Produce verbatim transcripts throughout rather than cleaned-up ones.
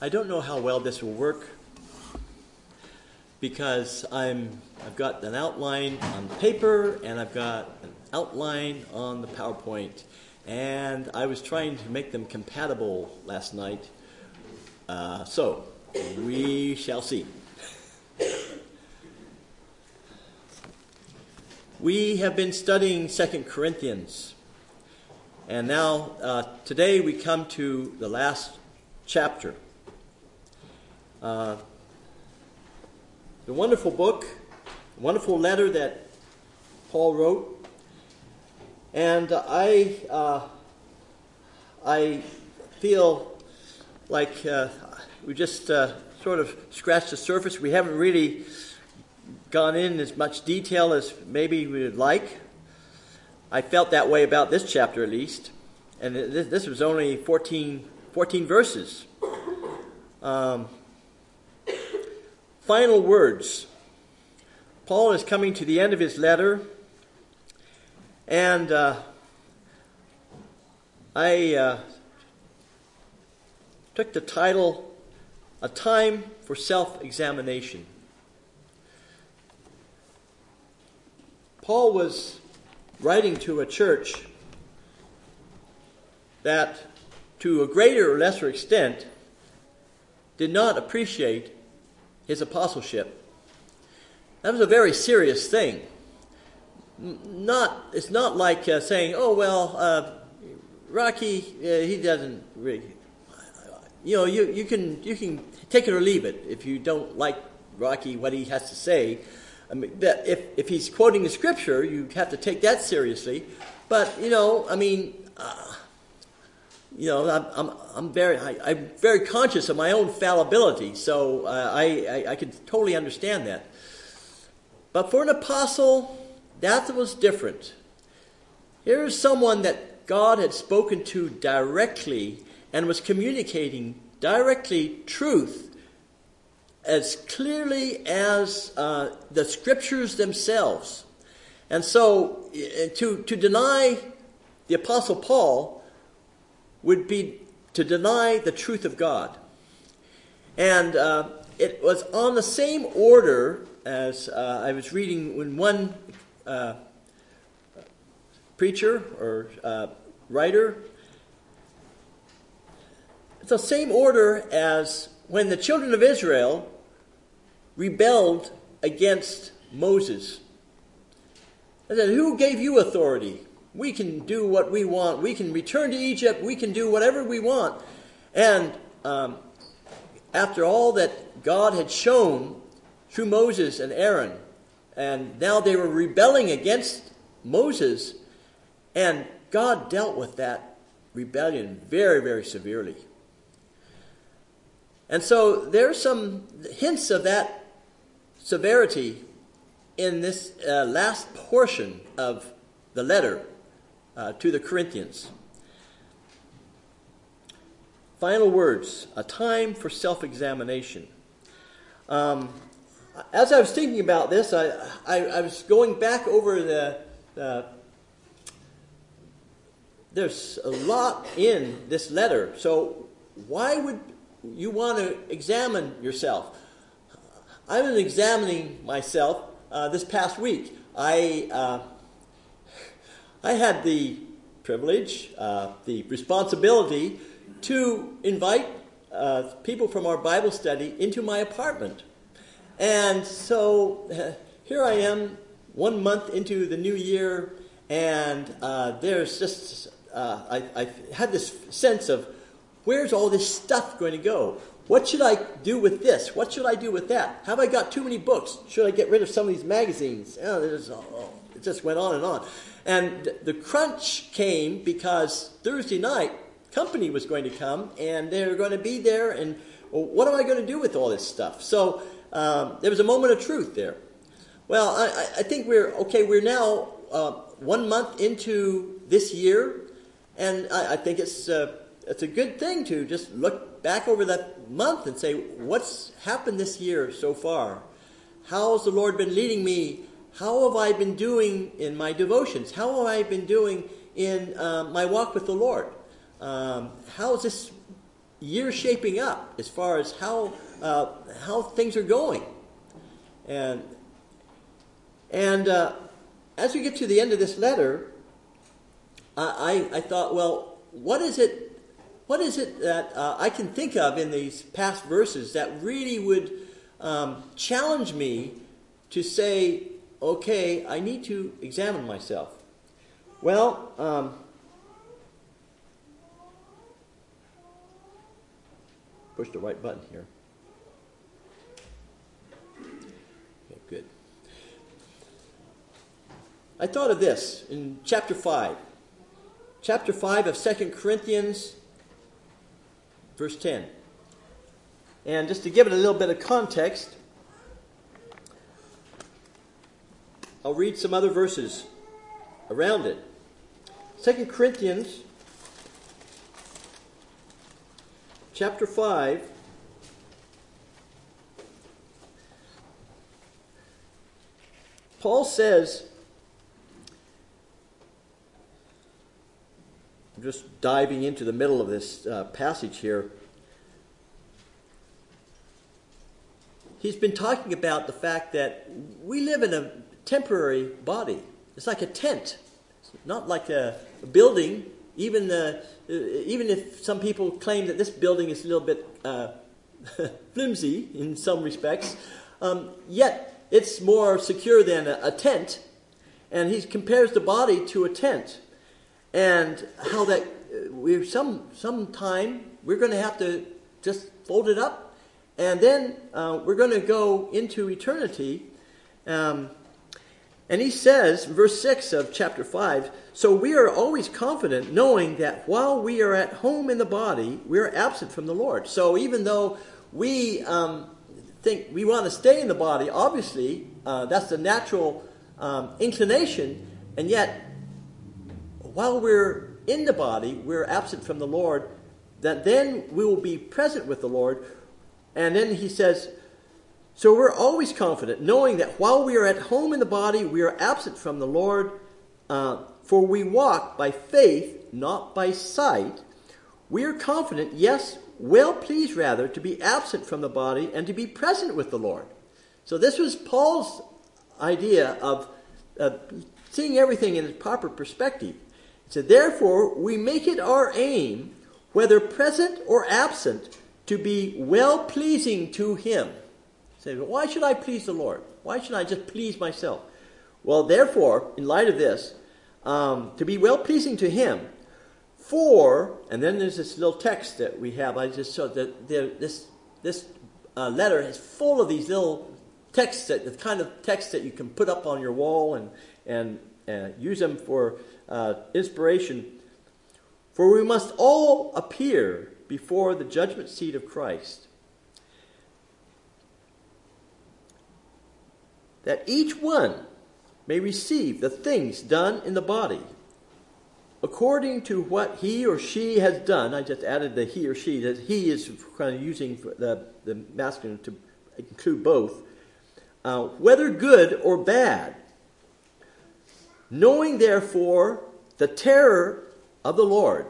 I don't know how well this will work because I'm, I've got an outline on the paper and I've got an outline on the PowerPoint. And I was trying to make them compatible last night. Uh, so, we shall see. We have been studying Second Corinthians. And now, uh, today we come to the last chapter. Uh, the wonderful book, wonderful letter that Paul wrote. And I, uh, I feel like uh, we just uh, sort of scratched the surface. We haven't really gone in as much detail as maybe we would like. I felt that way about this chapter at least. And this, this was only fourteen, fourteen verses. Um, final words. Paul is coming to the end of his letter. And uh, I uh, took the title, A Time for Self-Examination. Paul was writing to a church that, to a greater or lesser extent, did not appreciate his apostleship. That was a very serious thing. Not, it's not like uh, saying, oh, well, uh, Rocky, uh, he doesn't really, you know, you, you can you can take it or leave it if you don't like Rocky, what he has to say. I mean, that if, if he's quoting the scripture, you have to take that seriously. But, you know, I mean, uh, you know, I'm I'm, I'm very I, I'm very conscious of my own fallibility, so uh, I, I I can totally understand that. But for an apostle, that was different. Here's someone that God had spoken to directly and was communicating directly truth as clearly as uh, the scriptures themselves. And so to, to deny the Apostle Paul would be to deny the truth of God. And uh, it was on the same order as uh, I was reading when one Uh, preacher or uh, writer. It's the same order as when the children of Israel rebelled against Moses. And then, who gave you authority? We can do what we want. We can return to Egypt. We can do whatever we want. And um, after all that God had shown through Moses and Aaron, and now they were rebelling against Moses, and God dealt with that rebellion very, very severely. And so there are some hints of that severity in this uh, last portion of the letter uh, to the Corinthians. Final words, a time for self-examination. Um, As I was thinking about this, I, I, I was going back over the, uh, there's a lot in this letter. So why would you want to examine yourself? I was examining myself uh, this past week. I, uh, I had the privilege, uh, the responsibility to invite uh, people from our Bible study into my apartment. And so uh, here I am, one month into the new year, and uh, there's just, uh, I, I had this sense of, where's all this stuff going to go? What should I do with this? What should I do with that? Have I got too many books? Should I get rid of some of these magazines? Oh, there's, oh, it just went on and on. And the crunch came because Thursday night, company was going to come, and they were going to be there, and well, what am I going to do with all this stuff? So Um, there was a moment of truth there. Well, I, I think we're, okay, we're now uh, one month into this year, and I, I think it's, uh, it's a good thing to just look back over that month and say, what's happened this year so far? How has the Lord been leading me? How have I been doing in my devotions? How have I been doing in uh, my walk with the Lord? Um, how has this year shaping up as far as how uh, how things are going? And and uh, as we get to the end of this letter, I, I, I thought, well, what is it? What is it that uh, I can think of in these past verses that really would um, challenge me to say, okay, I need to examine myself? Well, um, push the right button here. Okay, good. I thought of this in chapter five. Chapter five of Second Corinthians, verse ten. And just to give it a little bit of context, I'll read some other verses around it. Second Corinthians, chapter five, Paul says, I'm just diving into the middle of this uh, passage here. He's been talking about the fact that we live in a temporary body. It's like a tent. It's not like a, a building. Even the, uh, even if some people claim that this building is a little bit uh, flimsy in some respects, um, yet it's more secure than a, a tent. And he compares the body to a tent. And how that we some sometime we're going to have to just fold it up, and then uh, we're going to go into eternity. Um, and he says, verse six of chapter five, so we are always confident, knowing that while we are at home in the body, we are absent from the Lord. So even though we um, think we want to stay in the body, obviously uh, that's the natural um, inclination, and yet, while we're in the body, we're absent from the Lord, that then we will be present with the Lord. And then he says, so we're always confident, knowing that while we are at home in the body, we are absent from the Lord, uh, for we walk by faith, not by sight. We are confident, yes, well pleased rather, to be absent from the body and to be present with the Lord. So this was Paul's idea of uh, seeing everything in its proper perspective. So therefore, we make it our aim, whether present or absent, to be well-pleasing to Him. Say, so why should I please the Lord? Why should I just please myself? Well, therefore, in light of this, um, to be well-pleasing to Him, for, and then there's this little text that we have. I just saw that there, this this uh, letter is full of these little texts, that the kind of text that you can put up on your wall and and uh, use them for Uh, inspiration. For we must all appear before the judgment seat of Christ, that each one may receive the things done in the body according to what he or she has done. I just added the he or she, that he is kind of using the, the masculine to include both, uh, whether good or bad. Knowing, therefore, the terror of the Lord,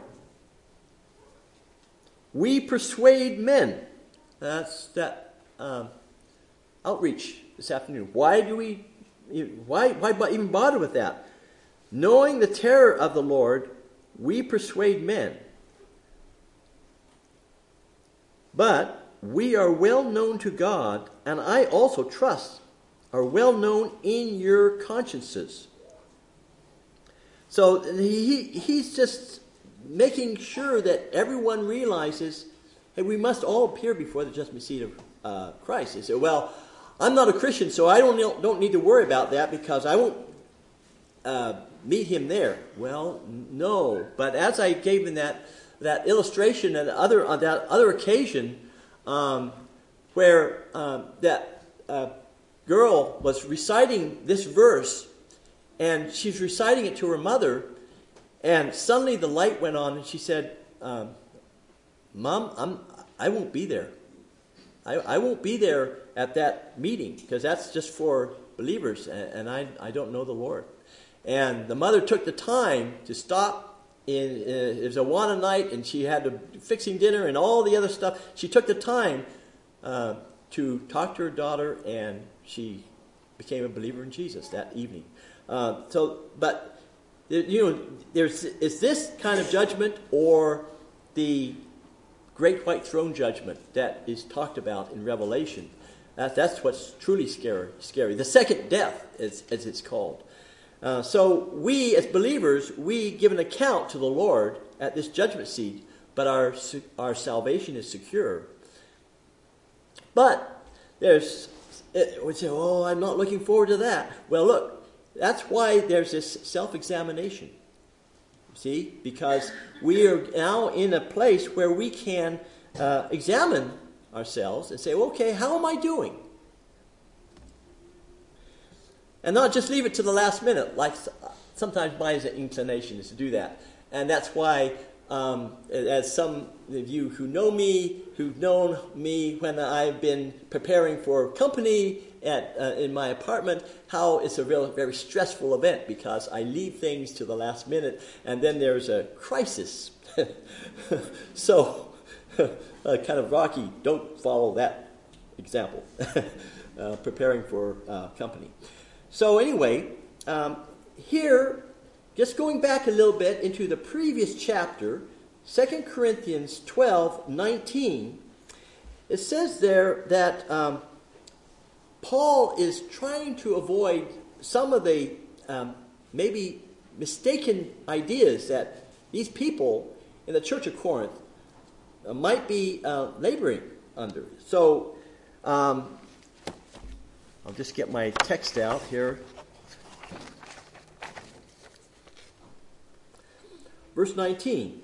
we persuade men. That's that um, outreach this afternoon. Why do we? Why? Why even bother with that? Knowing the terror of the Lord, we persuade men. But we are well known to God, and I also trust are well known in your consciences. So he he's just making sure that everyone realizes, hey, we must all appear before the judgment seat of uh, Christ. He said, well, I'm not a Christian, so I don't don't need to worry about that because I won't uh, meet him there. Well, no. But as I gave in that that illustration and other on that other occasion, um, where um, that uh, girl was reciting this verse. And she's reciting it to her mother, and suddenly the light went on, and she said, um, Mom, I'm, I won't be there. I, I won't be there at that meeting, because that's just for believers, and, and I, I don't know the Lord. And the mother took the time to stop in, uh, it was Awana night, and she had to fixing dinner and all the other stuff. She took the time uh, to talk to her daughter, and she became a believer in Jesus that evening. Uh, so, but you know, there's is this kind of judgment or the great white throne judgment that is talked about in Revelation? That, that's what's truly scary. Scary. The second death, as, as it's called. Uh, so we, as believers, we give an account to the Lord at this judgment seat, but our our salvation is secure. But there's, we say, oh, I'm not looking forward to that. Well, look, that's why there's this self-examination. See, because we are now in a place where we can uh, examine ourselves and say, okay, how am I doing? And not just leave it to the last minute, like sometimes my inclination is to do that. And that's why, um, as some of you who know me, who've known me when I've been preparing for company at uh, in my apartment, how it's a real, very stressful event because I leave things to the last minute, and then there's a crisis. So, uh, kind of rocky. Don't follow that example. uh, preparing for uh, company. So anyway, um, here, just going back a little bit into the previous chapter, Second Corinthians twelve nineteen, it says there that um, Paul is trying to avoid some of the um, maybe mistaken ideas that these people in the Church of Corinth uh, might be uh, laboring under. So, um, I'll just get my text out here. Verse nineteen.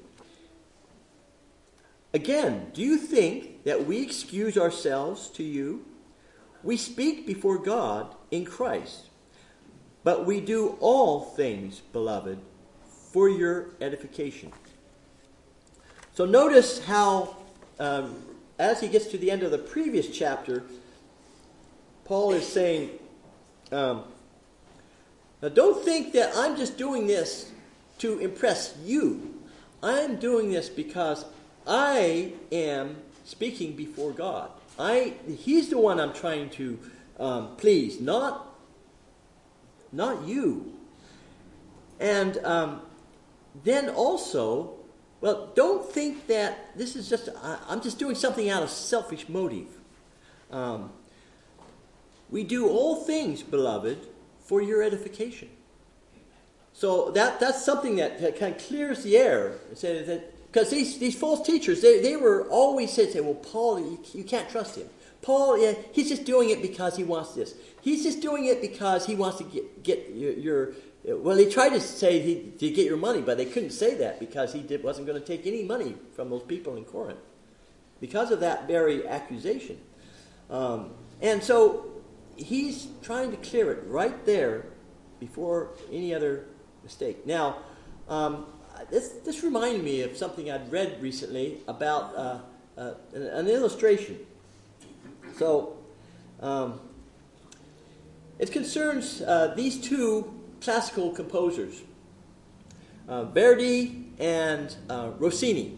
Again, do you think that we excuse ourselves to you? We speak before God in Christ, but we do all things, beloved, for your edification. So notice how, um, as he gets to the end of the previous chapter, Paul is saying, um, now don't think that I'm just doing this to impress you. I'm doing this because I am speaking before God. I He's the one I'm trying to um, please, not, not you. And um, then also, well, don't think that this is just, I, I'm just doing something out of selfish motive. Um, we do all things, beloved, for your edification. So that that's something that, that kind of clears the air. Because these, these false teachers, they, they were always saying, well, Paul, you, you can't trust him. Paul, yeah, he's just doing it because he wants this. He's just doing it because he wants to get, get your, your... Well, they tried to say he, to get your money, but they couldn't say that because he did, wasn't going to take any money from those people in Corinth. Because of that very accusation. Um, and so he's trying to clear it right there before any other mistake. Now, um, this this reminded me of something I'd read recently about uh, uh, an, an illustration. So, um, it concerns uh, these two classical composers, uh, Verdi and uh, Rossini.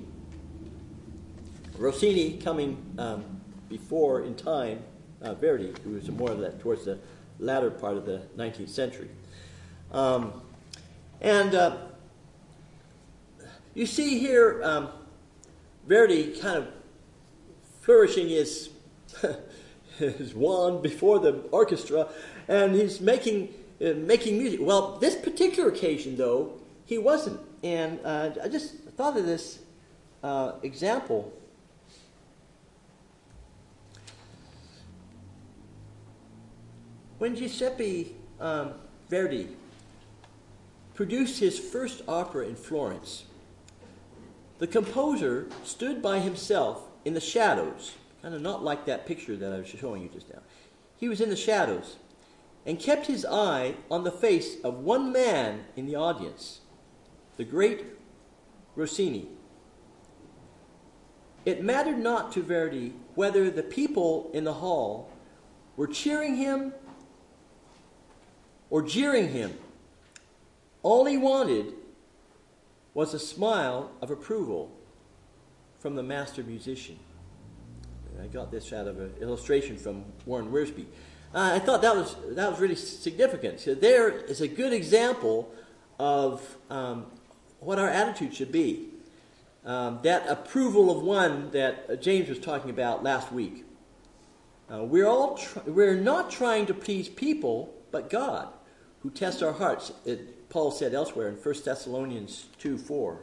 Rossini coming um, before in time uh, Verdi, who was more of that towards the latter part of the nineteenth century. Um, and uh, you see here um, Verdi kind of flourishing his his wand before the orchestra, and he's making uh, making music. Well, this particular occasion, though, he wasn't. And uh, I just thought of this uh, example. When Giuseppe um, Verdi produced his first opera in Florence, the composer stood by himself in the shadows, kind of not like that picture that I was showing you just now. He was in the shadows and kept his eye on the face of one man in the audience, the great Rossini. It mattered not to Verdi whether the people in the hall were cheering him or jeering him. All he wanted was a smile of approval from the master musician. I got this out of an illustration from Warren Wiersbe. Uh, I thought that was that was really significant. So there is a good example of um, what our attitude should be. Um, that approval of one that James was talking about last week. Uh, we're all tr- we're not trying to please people, but God, who tests our hearts. It, Paul said elsewhere in First Thessalonians two four.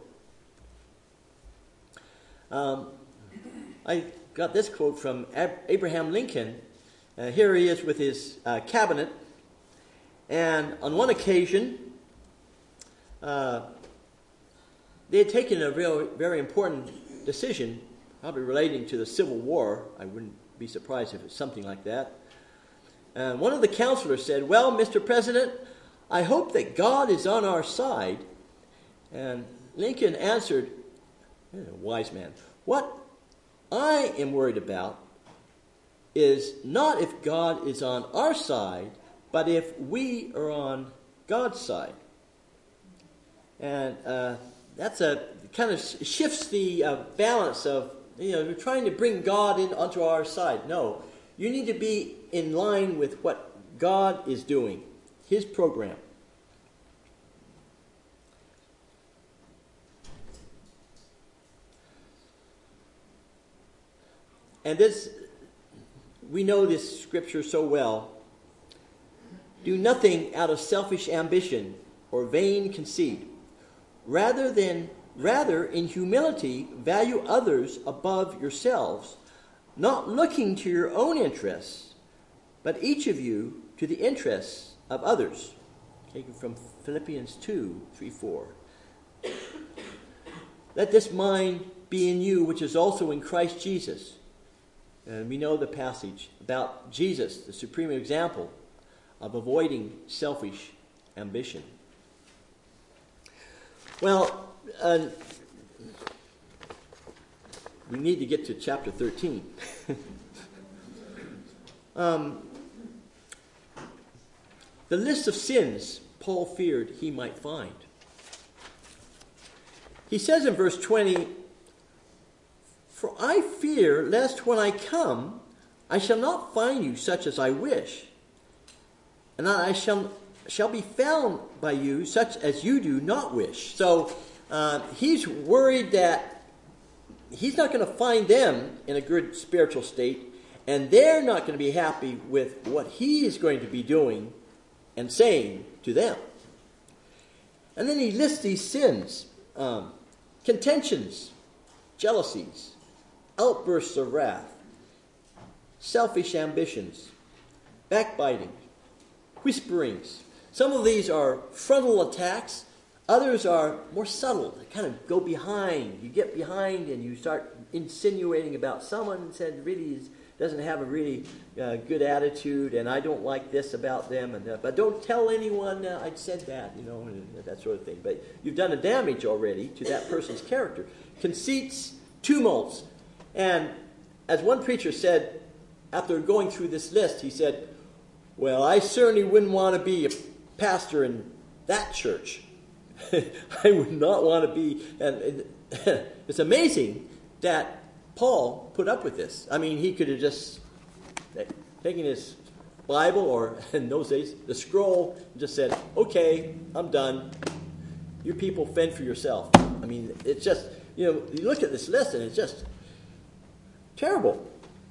Um, I got this quote from Ab- Abraham Lincoln. Uh, here he is with his uh, cabinet, and on one occasion, uh, they had taken a real, very important decision, probably relating to the Civil War. I wouldn't be surprised if it's something like that. And one of the counselors said, "Well, Mister President, I hope that God is on our side." And Lincoln answered, a wise man, "What I am worried about is not if God is on our side, but if we are on God's side." And uh, that's a kind of shifts the uh, balance of, you know, we're trying to bring God in onto our side. No, you need to be in line with what God is doing, His program. And this, we know this scripture so well. "Do nothing out of selfish ambition or vain conceit. Rather than, rather in humility, value others above yourselves, not looking to your own interests, but each of you to the interests of others." Taken from Philippians two, three, four. "Let this mind be in you, which is also in Christ Jesus." And we know the passage about Jesus, the supreme example of avoiding selfish ambition. Well, uh, we need to get to chapter thirteen. um, the list of sins Paul feared he might find. He says in verse twenty, "For I fear lest when I come, I shall not find you such as I wish, and I shall shall be found by you such as you do not wish." So uh, he's worried that he's not going to find them in a good spiritual state, and they're not going to be happy with what he is going to be doing and saying to them. And then he lists these sins: um, contentions, jealousies, outbursts of wrath, selfish ambitions, backbiting, whisperings. Some of these are frontal attacks. Others are more subtle. They kind of go behind. You get behind and you start insinuating about someone and said really is, doesn't have a really uh, good attitude, and I don't like this about them. And uh, but don't tell anyone uh, I said that, you know, and that sort of thing. But you've done a damage already to that person's character. Conceits, tumults. And as one preacher said, after going through this list, he said, "Well, I certainly wouldn't want to be a pastor in that church. I would not want to be." And it's amazing that Paul put up with this. I mean, he could have just taken his Bible, or in those days, the scroll, and just said, "Okay, I'm done. You people fend for yourself." I mean, it's just, you know, you look at this list and it's just terrible.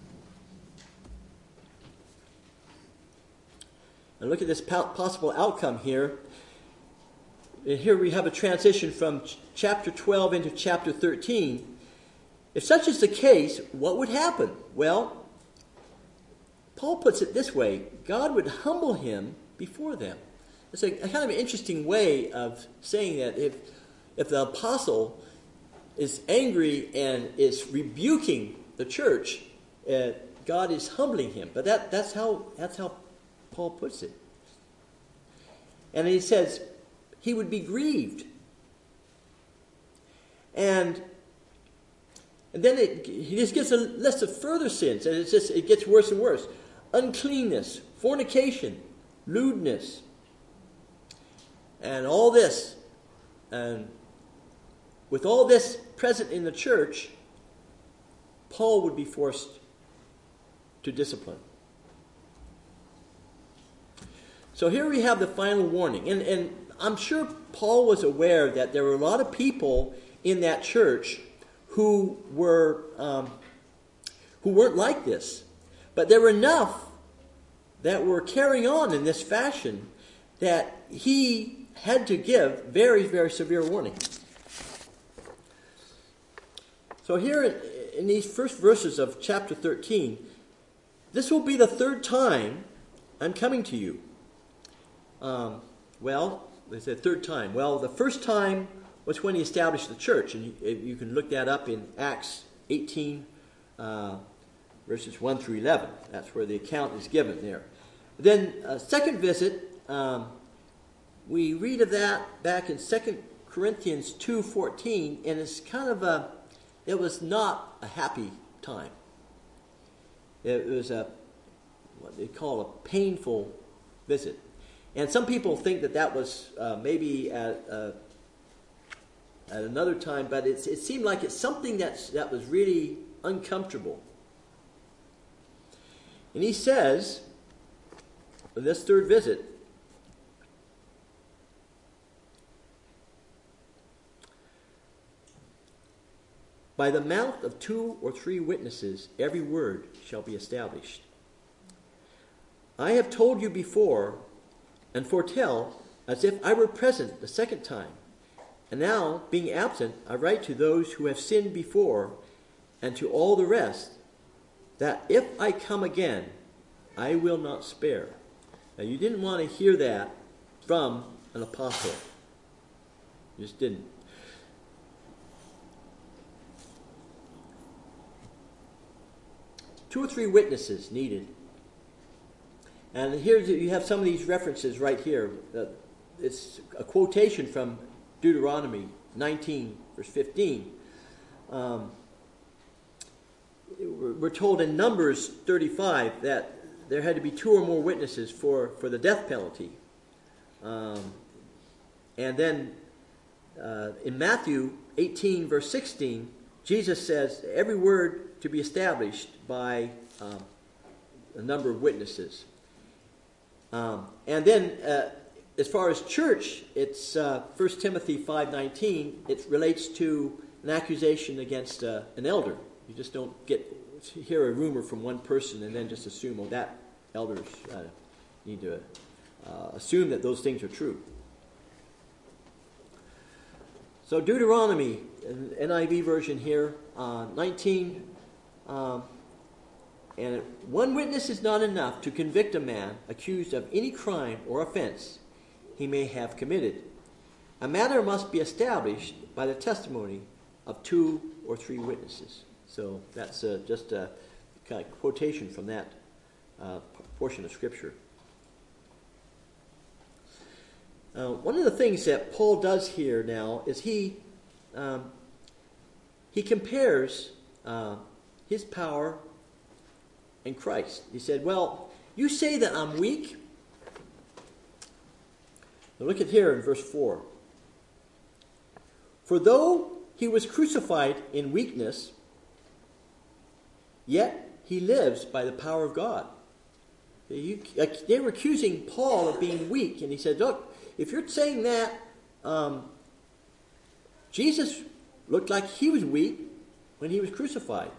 And look at this possible outcome here. And here we have a transition from ch- chapter twelve into chapter thirteen. If such is the case, what would happen? Well, Paul puts it this way: God would humble him before them. It's a, a kind of an interesting way of saying that if if the apostle is angry and is rebuking the church, uh, God is humbling him. But that, that's how that's how Paul puts it. And he says he would be grieved. And, and then it, he just gives a list of further sins, and it's just it gets worse and worse. Uncleanness, fornication, lewdness, and all this. And with all this present in the church, Paul would be forced to discipline. So here we have the final warning. And, and I'm sure Paul was aware that there were a lot of people in that church who were um, who weren't like this. But there were enough that were carrying on in this fashion that he had to give very, very severe warning. So here in, in these first verses of chapter thirteen, this will be the third time I'm coming to you. Um, well, they said third time. Well, the first time was when he established the church, and you, you can look that up in Acts eighteen, uh, verses one through eleven. That's where the account is given there. Then a second visit, um, we read of that back in Second Corinthians two fourteen, and it's kind of a, it was not a happy time. It was a, what they call a painful visit. And some people think that that was uh, maybe at, uh, at another time, but it's, it seemed like it's something that's, that was really uncomfortable. And he says, in this third visit, by the mouth of two or three witnesses, every word shall be established. I have told you before, and foretell, as if I were present the second time. And now, being absent, I write to those who have sinned before, and to all the rest, that if I come again, I will not spare. Now, you didn't want to hear that from an apostle. You just didn't. Two or three witnesses needed. And here you have some of these references right here. Uh, it's a quotation from Deuteronomy nineteen, verse fifteen. Um, we're told in Numbers thirty-five that there had to be two or more witnesses for, for the death penalty. Um, and then uh, in Matthew eighteen, verse sixteen, Jesus says every word to be established by um, a number of witnesses. Um, and then, uh, as far as church, it's uh, First Timothy five nineteen. It relates to an accusation against uh, an elder. You just don't get hear a rumor from one person and then just assume, oh, that elders uh, need to uh, assume that those things are true. So Deuteronomy, N I V version here, uh, nineteen. Um, And one witness is not enough to convict a man accused of any crime or offense he may have committed. A matter must be established by the testimony of two or three witnesses. So that's uh, just a kind of quotation from that uh, portion of Scripture. Uh, one of the things that Paul does here now is he um, he compares uh, his power in Christ. He said, well, you say that I'm weak. Now look at here in verse four. For though he was crucified in weakness, yet he lives by the power of God. They were accusing Paul of being weak, and he said, look, if you're saying that, um, Jesus looked like he was weak when he was crucified.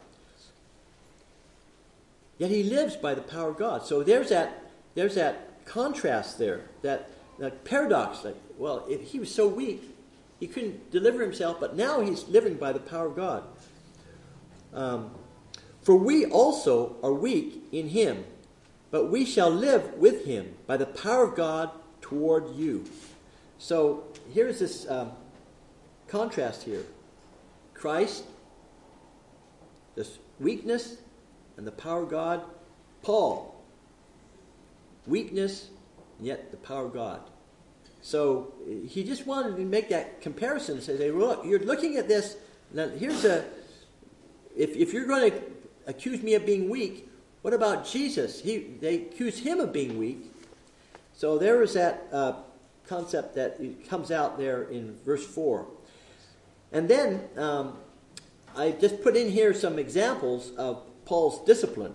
Yet he lives by the power of God. So there's that there's that contrast there, that, that paradox. Like, well, if he was so weak, he couldn't deliver himself, but now he's living by the power of God. Um, For we also are weak in him, but we shall live with him by the power of God toward you. So here's this um, contrast here. Christ, this weakness, and the power of God. Paul, weakness, and yet the power of God. So he just wanted to make that comparison and say, look, you're looking at this. Now here's a, if, if you're going to accuse me of being weak, what about Jesus? He, they accuse him of being weak. So there is that uh, concept that comes out there in verse four. And then um, I just put in here some examples of Paul's discipline.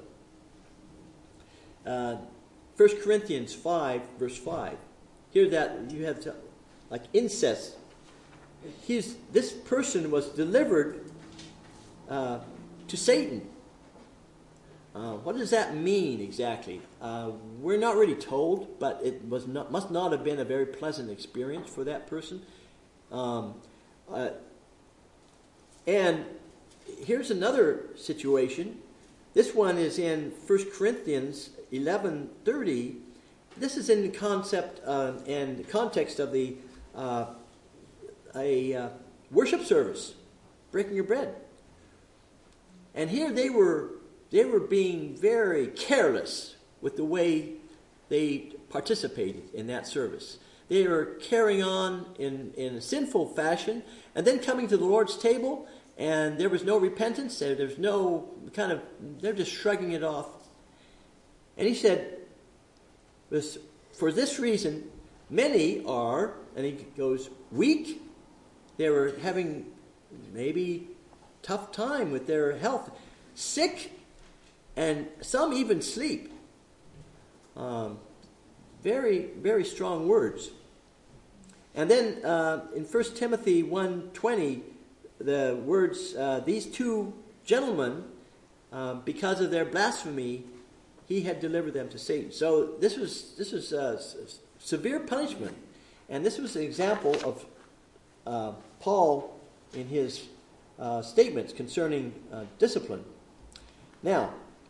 Uh, First Corinthians five, verse five. Here that you have to, like incest. He's, this person was delivered uh, to Satan. Uh, what does that mean exactly? Uh, we're not really told, but it was not, must not have been a very pleasant experience for that person. Um, uh, and here's another situation. This one is in First Corinthians eleven thirty. This is in the concept uh, and context of the uh, a uh, worship service, breaking your bread. And here they were they were being very careless with the way they participated in that service. They were carrying on in, in a sinful fashion, and then coming to the Lord's table, and there was no repentance. There, there's no kind of, they're just shrugging it off. And he said, for this reason, many are, and he goes, weak. They were having maybe tough time with their health, sick, and some even sleep. Um, very, very strong words. And then uh, in First Timothy one twenty, the words, uh, these two gentlemen, uh, because of their blasphemy, he had delivered them to Satan. So this was this was uh, severe punishment. And this was an example of uh, Paul in his uh, statements concerning uh, discipline. Now,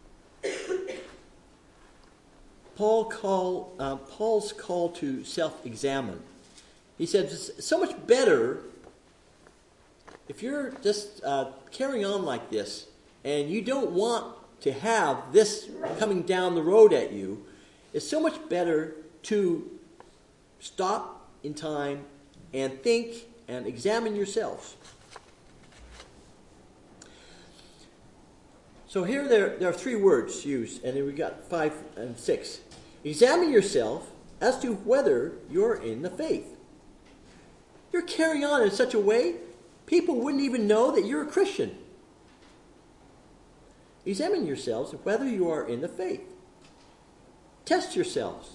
Paul call, uh, Paul's call to self-examine. He said, it's so much better if you're just uh, carrying on like this and you don't want to have this coming down the road at you, it's so much better to stop in time and think and examine yourselves. So here there, there are three words used, and then we got five and six. Examine yourself as to whether you're in the faith. You're carrying on in such a way, people wouldn't even know that you're a Christian. Examine yourselves whether you are in the faith. Test yourselves.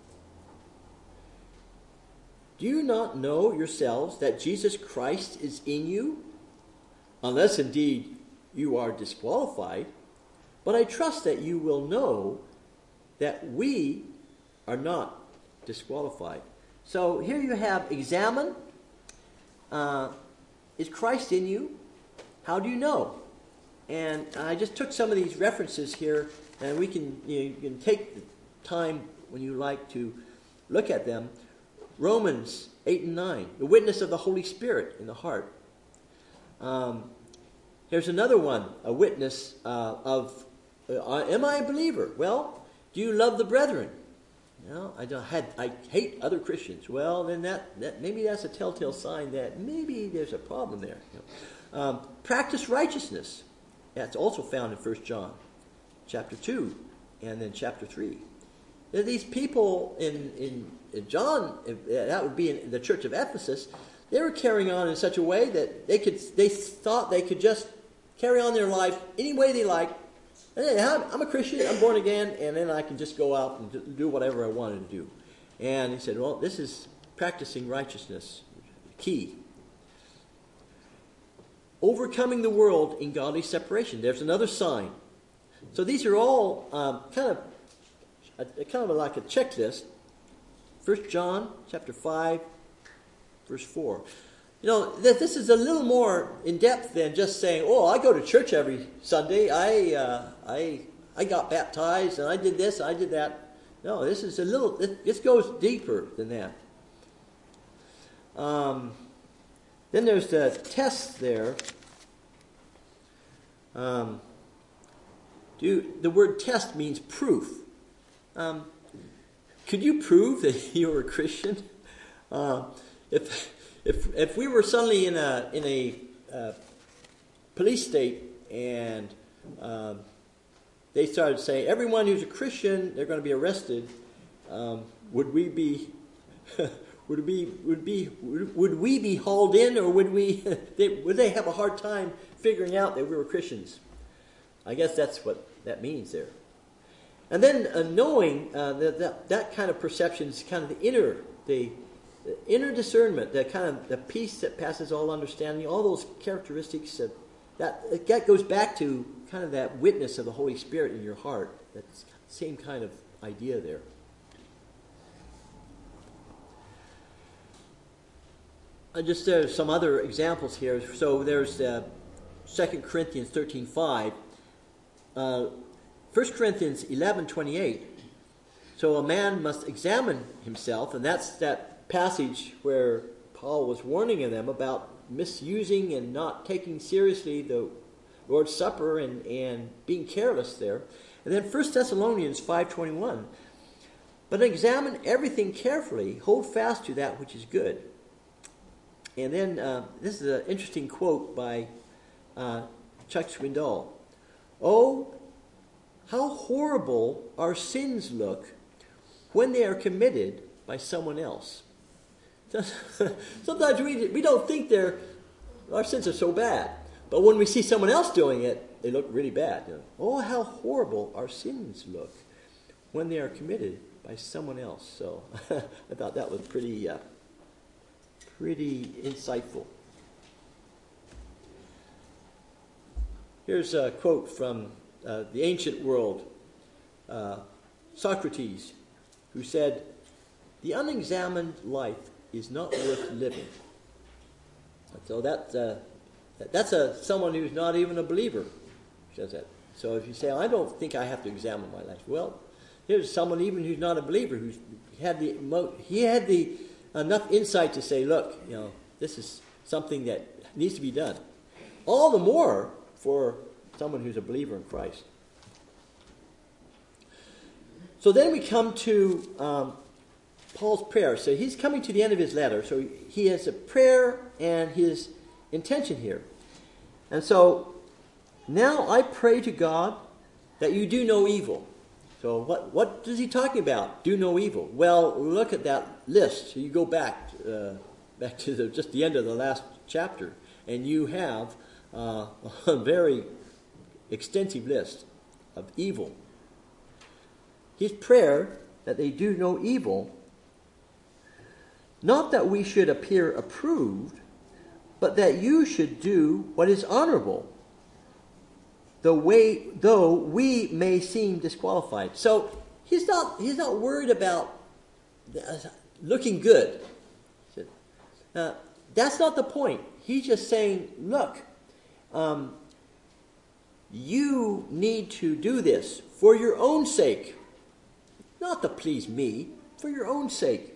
Do you not know yourselves that Jesus Christ is in you? Unless indeed you are disqualified. But I trust that you will know that we are not disqualified. So here you have examine. Uh, is Christ in you? How do you know? And I just took some of these references here, and we can you, know, you can take the time when you like to look at them. Romans eight and nine, the witness of the Holy Spirit in the heart. Um, here's another one, a witness uh, of, uh, am I a believer? Well, do you love the brethren? No, I don't. Had I hate other Christians. Well, then that, that maybe that's a telltale sign that maybe there's a problem there. You know. um, practice righteousness. That's also found in First John, chapter two, and then chapter three. There are these people in, in, in John, that would be in the church of Ephesus, they were carrying on in such a way that they could they thought they could just carry on their life any way they liked. Hey, I'm a Christian, I'm born again, and then I can just go out and do whatever I wanted to do. And he said, well, this is practicing righteousness, key. Overcoming the world in godly separation. There's another sign. So these are all um, kind of a, kind of like a checklist. First John chapter five, verse four. You know, this is a little more in depth than just saying, "Oh, I go to church every Sunday. I uh, I I got baptized and I did this, I did that." No, this is a little. This goes deeper than that. Um, then there's the test there. Um, do the word test means proof. Um, could you prove that you were a Christian? Uh, if If if we were suddenly in a in a uh, police state and uh, they started saying everyone who's a Christian they're going to be arrested, um, would we be would it be would be would we be hauled in, or would we they, would they have a hard time figuring out that we were Christians? I guess that's what that means there. And then uh, knowing uh, that, that that kind of perception is kind of the inner the, the inner discernment, the kind of the peace that passes all understanding, all those characteristics that that that goes back to kind of that witness of the Holy Spirit in your heart. That's the same kind of idea there. Uh, just uh, some other examples here. So there's uh, Second Corinthians thirteen five. Uh, First Corinthians eleven twenty-eight. So a man must examine himself, and that's that passage where Paul was warning them about misusing and not taking seriously the Lord's Supper and, and being careless there. And then First Thessalonians five twenty-one. But examine everything carefully, hold fast to that which is good. And then uh, this is an interesting quote by uh, Chuck Swindoll. Oh, how horrible our sins look when they are committed by someone else. Sometimes we we don't think they're our sins are so bad, but when we see someone else doing it, they look really bad. You know? Oh, how horrible our sins look when they are committed by someone else. So I thought that was pretty uh, pretty insightful. Here's a quote from uh, the ancient world, uh, Socrates, who said, "The unexamined life is not worth living." So that, uh, that's a, someone who's not even a believer who says that. So if you say, I don't think I have to examine my life. Well, here's someone even who's not a believer who's had the he had the enough insight to say, look, you know, this is something that needs to be done. All the more for someone who's a believer in Christ. So then we come to um, Paul's prayer. So he's coming to the end of his letter. So he has a prayer and his intention here. And so now I pray to God that you do no evil. So what, what is he talking about? Do no evil. Well, look at that list. So you go back uh, back to the, just the end of the last chapter, and you have uh, a very extensive list of evil. His prayer that they do no evil, not that we should appear approved, but that you should do what is honorable, the way though we may seem disqualified. So he's not he's not worried about looking good. Uh, that's not the point. He's just saying, look, um, you need to do this for your own sake, not to please me, for your own sake.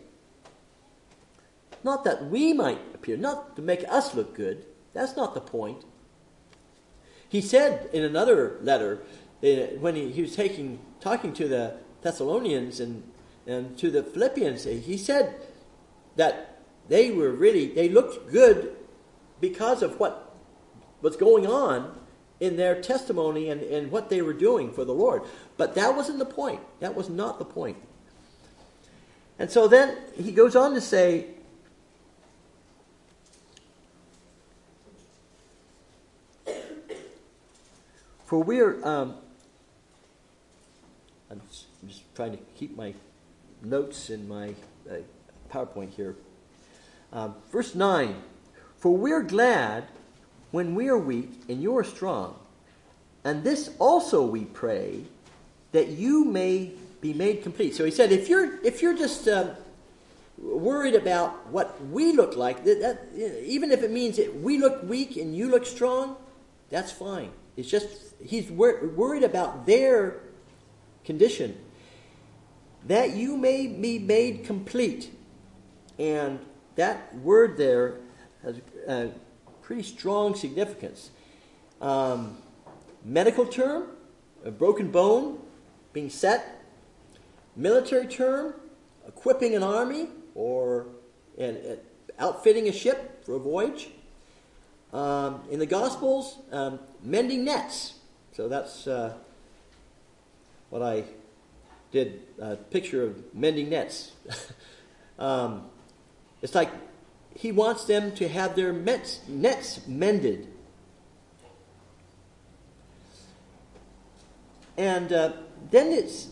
Not that we might appear, not to make us look good. That's not the point. He said in another letter, uh, when he, he was taking, talking to the Thessalonians and, and to the Philippians, he said that they were really, they looked good because of what was going on in their testimony and, and what they were doing for the Lord. But that wasn't the point. That was not the point. And so then he goes on to say, for we're, um, I'm just trying to keep my notes in my uh, PowerPoint here. Um, verse nine, for we're glad when we are weak and you are strong. And this also we pray, that you may be made complete. So he said, if you're if you're just um, worried about what we look like, that, that, even if it means that we look weak and you look strong, that's fine. It's just he's wor- worried about their condition, that you may be made complete. And that word there has a pretty strong significance. Um, medical term, a broken bone being set. Military term, equipping an army or and, and outfitting a ship for a voyage. Um, in the Gospels, um, mending nets. So that's uh, what I did, a picture of mending nets. um, It's like he wants them to have their nets, nets mended. And uh, then it's,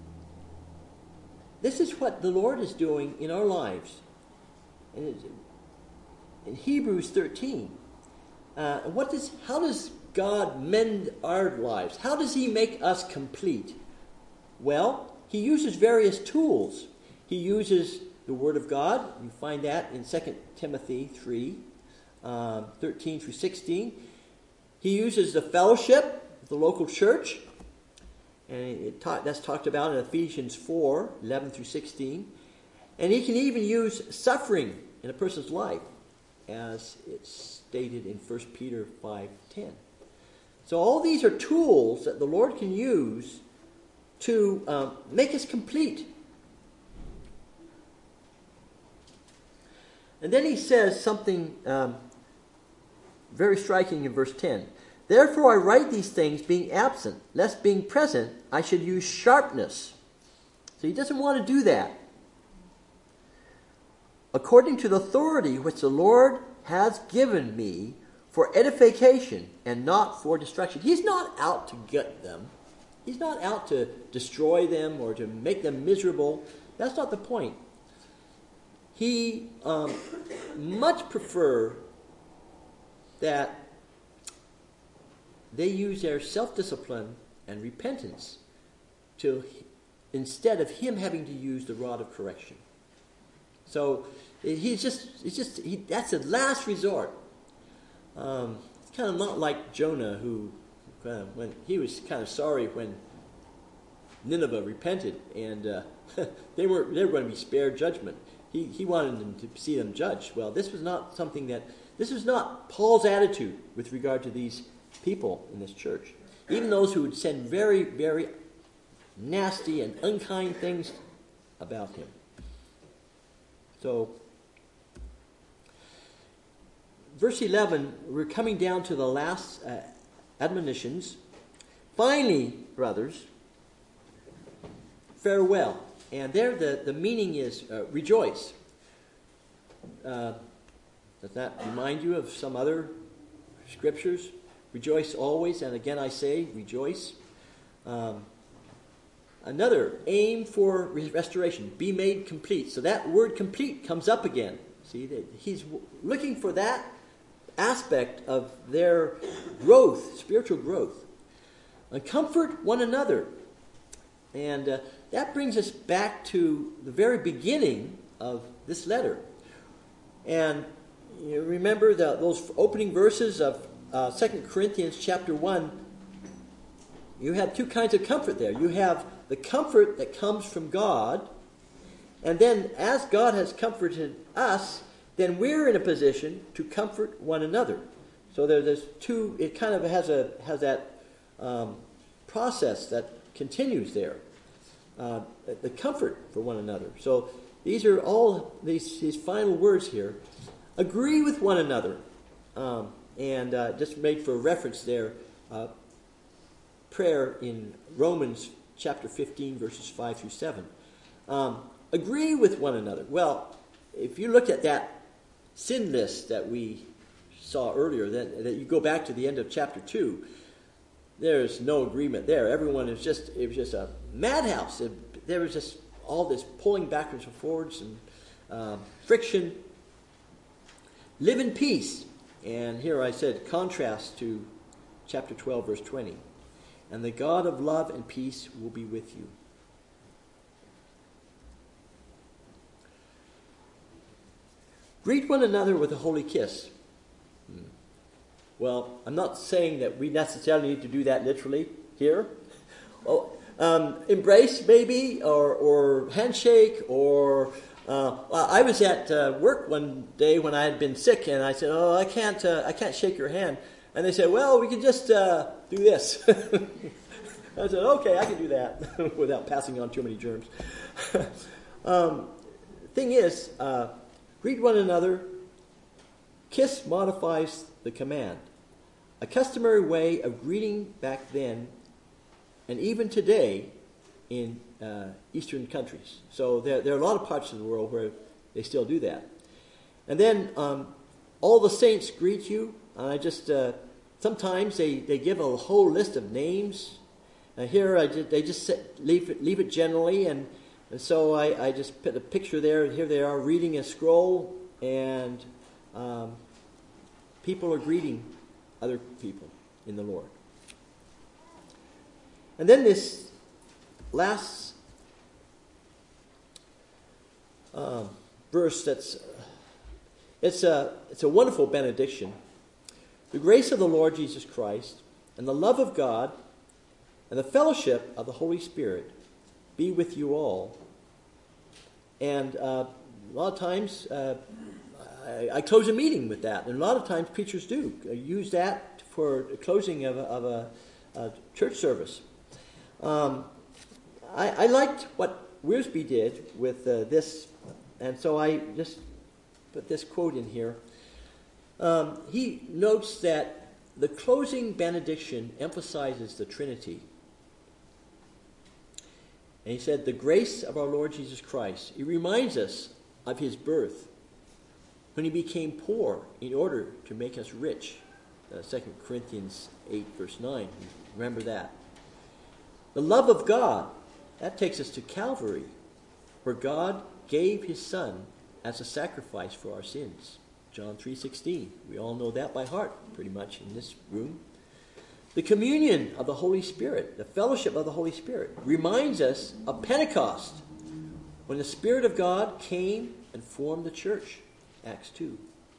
this is what the Lord is doing in our lives. And it's, in Hebrews thirteen, uh, what does, how does God mend our lives? How does he make us complete? Well, he uses various tools. He uses the Word of God. You find that in Second Timothy three, um, thirteen through sixteen. He uses the fellowship of the local church. And it ta- that's talked about in Ephesians four, eleven through sixteen. And he can even use suffering in a person's life, as it's stated in First Peter five ten. So all these are tools that the Lord can use to um, make us complete. And then he says something um, very striking in verse ten. Therefore I write these things being absent, lest being present I should use sharpness. So he doesn't want to do that. According to the authority which the Lord has given me for edification and not for destruction. He's not out to get them. He's not out to destroy them or to make them miserable. That's not the point. He um, much prefer that they use their self-discipline and repentance to, instead of him having to use the rod of correction. So he's just, it's just he, that's a last resort. Um, it's kind of not like Jonah, who uh, when he was kind of sorry when Nineveh repented, and uh, they were they were going to be spared judgment. He he wanted them to see them judged. Well, this was not something that this was not Paul's attitude with regard to these people in this church. Even those who would send very, very nasty and unkind things about him. So, verse eleven, we're coming down to the last uh, admonitions. Finally, brothers, farewell. And there the, the meaning is uh, rejoice. Uh, does that remind you of some other scriptures? Rejoice always, and again I say, rejoice. Um, another, aim for restoration, be made complete. So that word complete comes up again. See, he's looking for that aspect of their growth, spiritual growth. And comfort one another. And uh, that brings us back to the very beginning of this letter. And you remember the, those opening verses of uh, Second Corinthians chapter one. You have two kinds of comfort there. You have the comfort that comes from God, and then as God has comforted us, then we're in a position to comfort one another. So there, there's two. It kind of has a has that um, process that continues there. Uh, the comfort for one another. So these are all these, these final words here. Agree with one another. Um, and uh, just made for reference there, uh, prayer in Romans chapter fifteen, verses five through seven. Um, agree with one another. Well, if you look at that sin list that we saw earlier, that, that you go back to the end of chapter two, there's no agreement there. Everyone is just, it was just a madhouse. It, there was just all this pulling backwards and forwards and uh, friction. Live in peace. And here I said, contrast to chapter twelve, verse twenty. And the God of love and peace will be with you. Greet one another with a holy kiss. Hmm. Well, I'm not saying that we necessarily need to do that literally here. Oh, um, embrace maybe, or, or handshake, or uh, well, I was at uh, work one day when I had been sick, and I said, "Oh, I can't, uh, I can't shake your hand." And they said, "Well, we can just uh, do this." I said, "Okay, I can do that without passing on too many germs." um, thing is, uh, greet one another. Kiss modifies the command. A customary way of greeting back then, and even today, in uh, Eastern countries. So there, there are a lot of parts of the world where they still do that. And then um, all the saints greet you. I just uh, sometimes they, they give a whole list of names. Uh, here I just, they just set, leave it leave it generally, and, and so I, I just put a picture there. Here they are reading a scroll, and um, people are greeting other people in the Lord. And then this last uh, verse, that's it's a it's a wonderful benediction. The grace of the Lord Jesus Christ and the love of God and the fellowship of the Holy Spirit be with you all. And uh, a lot of times uh, I, I close a meeting with that, and a lot of times preachers do use that for the closing of a, of a, a church service. Um, I, I liked what Wiersbe did with uh, this, and so I just put this quote in here. Um, he notes that the closing benediction emphasizes the Trinity. And he said, the grace of our Lord Jesus Christ. It reminds us of his birth, when he became poor in order to make us rich. Uh, Second Corinthians eight, verse nine. Remember that. The love of God, that takes us to Calvary, where God gave his Son as a sacrifice for our sins. John three sixteen. We all know that by heart, pretty much, in this room. The communion of the Holy Spirit, the fellowship of the Holy Spirit, reminds us of Pentecost, when the Spirit of God came and formed the church. Acts two.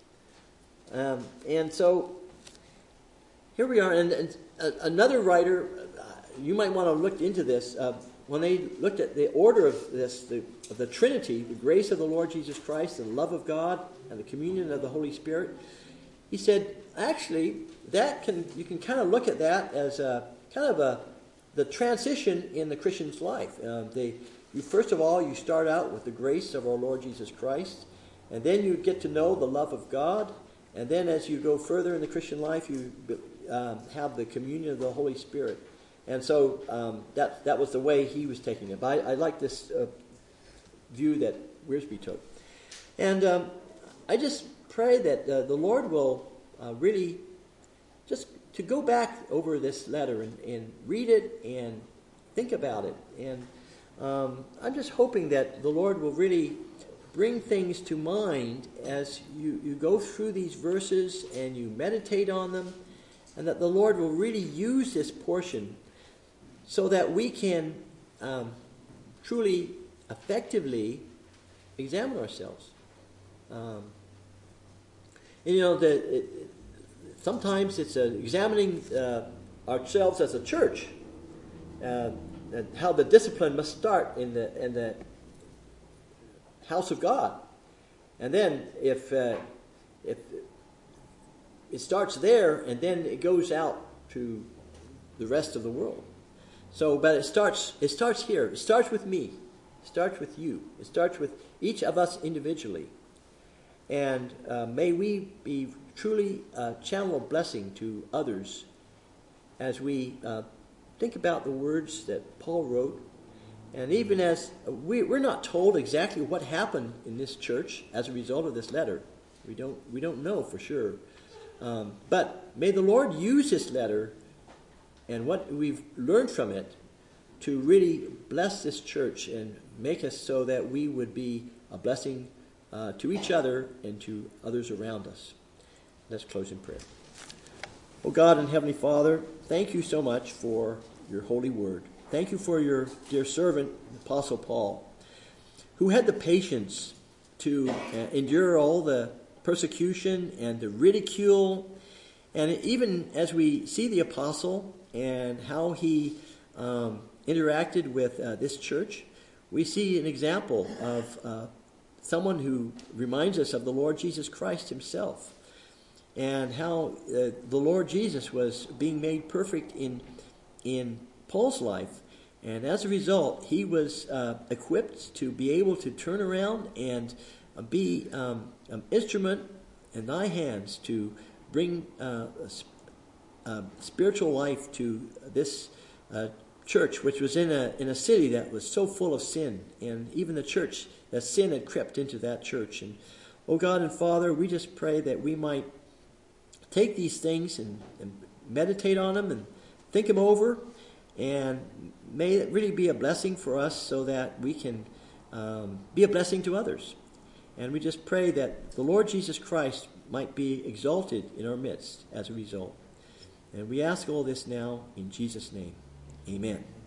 Um, and so, here we are. And, and uh, another writer, uh, you might want to look into this, uh, when they looked at the order of this, the, of the Trinity, the grace of the Lord Jesus Christ, the love of God, and the communion of the Holy Spirit, he said, actually, that can you can kind of look at that as a kind of a the transition in the Christian's life. Uh, they, you first of all, you start out with the grace of our Lord Jesus Christ, and then you get to know the love of God, and then as you go further in the Christian life, you uh, have the communion of the Holy Spirit. And so um, that that was the way he was taking it. But I, I like this uh, view that Wiersbe took. And um, I just pray that uh, the Lord will uh, really just to go back over this letter and, and read it and think about it. And um, I'm just hoping that the Lord will really bring things to mind as you, you go through these verses and you meditate on them, and that the Lord will really use this portion so that we can um, truly, effectively examine ourselves. Um, and, you know, the, it, sometimes it's uh, examining uh, ourselves as a church, uh, and how the discipline must start in the in the house of God, and then if uh, if it starts there, and then it goes out to the rest of the world. So, but it starts it starts here. It starts with me. It starts with you. It starts with each of us individually. And uh, may we be truly a channel of blessing to others as we uh, think about the words that Paul wrote. And even as we, we're not told exactly what happened in this church as a result of this letter. We don't, we don't know for sure. Um, but may the Lord use this letter and what we've learned from it to really bless this church and make us so that we would be a blessing uh, to each other and to others around us. Let's close in prayer. Oh God and Heavenly Father, thank you so much for your holy word. Thank you for your dear servant, Apostle Paul, who had the patience to uh, endure all the persecution and the ridicule. And even as we see the apostle and how he um, interacted with uh, this church, we see an example of uh, someone who reminds us of the Lord Jesus Christ himself, and how uh, the Lord Jesus was being made perfect in in Paul's life. And as a result, he was uh, equipped to be able to turn around and uh, be um, an instrument in thy hands to bring uh, a, a spiritual life to this uh, church, which was in a in a city that was so full of sin. And even the church, that sin had crept into that church. And Oh God and Father, we just pray that we might take these things and, and meditate on them and think them over, and may it really be a blessing for us so that we can um, be a blessing to others. And we just pray that the Lord Jesus Christ might be exalted in our midst as a result. And we ask all this now in Jesus' name. Amen.